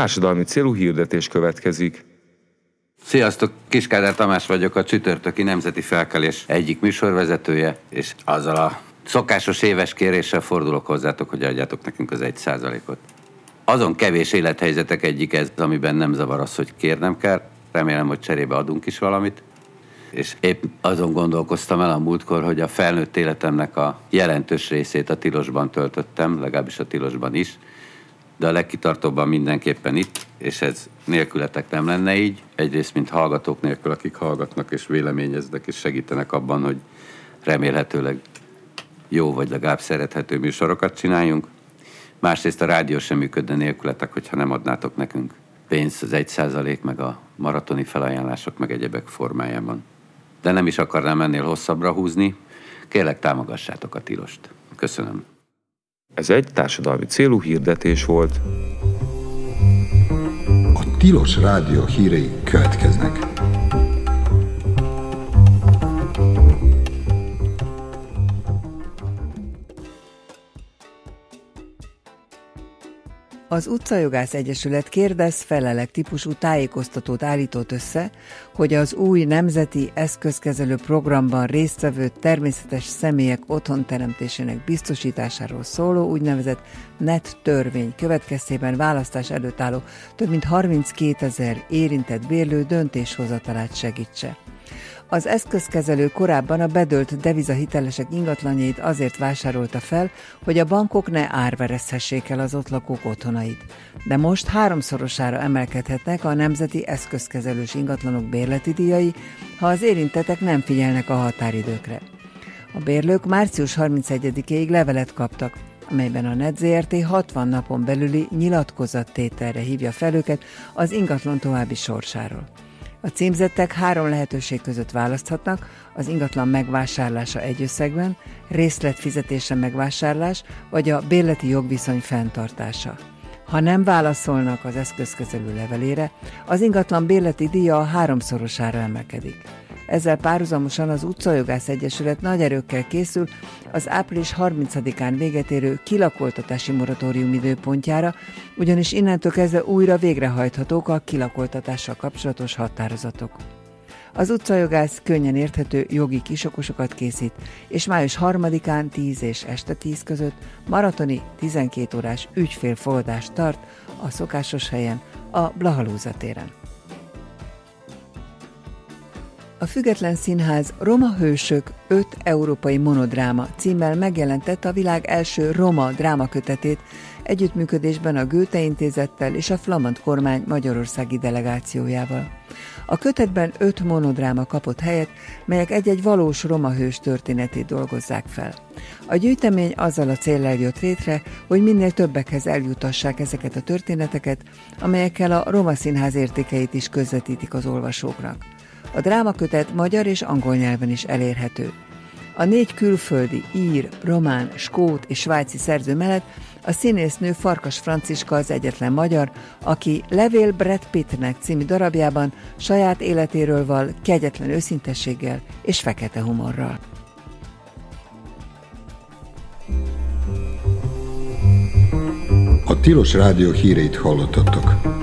társadalmi célú hirdetés következik. Sziasztok, Kiskádár Tamás vagyok, a Csütörtöki Nemzeti Felkelés egyik műsorvezetője, és azzal a szokásos éves kéréssel fordulok hozzátok, hogy adjátok nekünk az 1%-ot. Azon kevés élethelyzetek egyik ez, amiben nem zavar az, hogy kérnem kell. Remélem, hogy cserébe adunk is valamit. És épp azon gondolkoztam el a múltkor, hogy a felnőtt életemnek a jelentős részét a tilosban töltöttem, legalábbis a tilosban is, de a legkitartóbban mindenképpen itt, és ez nélkületek nem lenne így. Egyrészt, mint hallgatók nélkül, akik hallgatnak és véleményeznek, és segítenek abban, hogy remélhetőleg jó vagy legalább szerethető műsorokat csináljunk. Másrészt a rádió sem működne nélkületek, hogyha nem adnátok nekünk pénzt az 1%, meg a maratoni felajánlások, meg egyebek formájában. De nem is akarnám ennél hosszabbra húzni. Kérlek, támogassátok a tilost. Köszönöm. Ez egy társadalmi célú hirdetés volt. A Tilos Rádió hírei következnek. Az Utcajogász Egyesület kérdez-felelek típusú tájékoztatót állított össze, hogy az új nemzeti eszközkezelő programban résztvevő természetes személyek otthonteremtésének biztosításáról szóló úgynevezett NET törvény következtében választás előtt álló több mint 32 000 érintett bérlő döntéshozatalát segítse. Az eszközkezelő korábban a bedölt devizahitelesek ingatlanjait azért vásárolta fel, hogy a bankok ne árverezhessék el az ott lakók otthonait. De most 3-szorosára emelkedhetnek a nemzeti eszközkezelős ingatlanok bérleti díjai, ha az érintettek nem figyelnek a határidőkre. A bérlők március 31-ig levelet kaptak, amelyben a NET Zrt. 60 napon belüli nyilatkozattételre hívja fel őket az ingatlan további sorsáról. A címzettek 3 lehetőség között választhatnak: az ingatlan megvásárlása egy összegben, részletfizetése megvásárlás, vagy a bérleti jogviszony fenntartása. Ha nem válaszolnak az eszközkezelő levelére, az ingatlan bérleti díja a 3-szorosára emelkedik. Ezzel párhuzamosan az Utcajogász Egyesület nagy erőkkel készül az április 30-án véget érő kilakoltatási moratórium időpontjára, ugyanis innentől kezdve újra végrehajthatók a kilakoltatással kapcsolatos határozatok. Az Utcajogász könnyen érthető jogi kisokosokat készít, és május 3-án 10 és este 10 között maratoni 12 órás ügyfélfogadást tart a szokásos helyen, a Blahalúza téren. A Független Színház Roma hősök 5 európai monodráma címmel megjelentette a világ első roma drámakötetét együttműködésben a Goethe Intézettel és a flamand kormány magyarországi delegációjával. A kötetben 5 monodráma kapott helyet, melyek egy-egy valós roma hős történetét dolgozzák fel. A gyűjtemény azzal a céllal jött létre, hogy minél többekhez eljutassák ezeket a történeteket, amelyekkel a roma színház értékeit is közvetítik az olvasóknak. A drámakötet magyar és angol nyelven is elérhető. A 4 külföldi, ír, román, skót és svájci szerző mellett a színésznő Farkas Franciska az egyetlen magyar, aki Levél Brad Pittnek című darabjában saját életéről val kegyetlen őszintességgel és fekete humorral. A Tilos Rádió híreit hallottatok.